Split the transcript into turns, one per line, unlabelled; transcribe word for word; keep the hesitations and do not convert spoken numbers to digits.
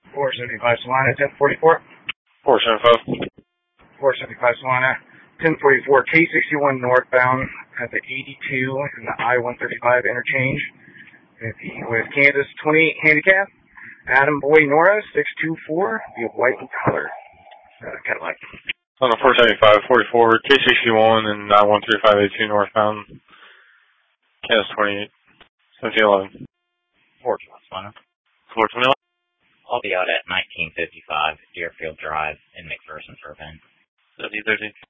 four seventy-five Solana, ten forty-four.
four seventy-five.
four seventy-five Solana, ten forty-four, K sixty-one northbound at the eighty-two and the I one thirty-five interchange with, with Kansas twenty-eight handicap. Adam Boy Nora, six two four, the white color uh, Cadillac.
On the four seventy-five, forty-four, K sixty-one and I one thirty-five eighty-two northbound. Kansas twenty-eight, seventeen eleven.
four twenty Solana.
four twenty.
I'll be out at nineteen fifty-five Deerfield Drive in McPherson for event.
seventeen thirteen.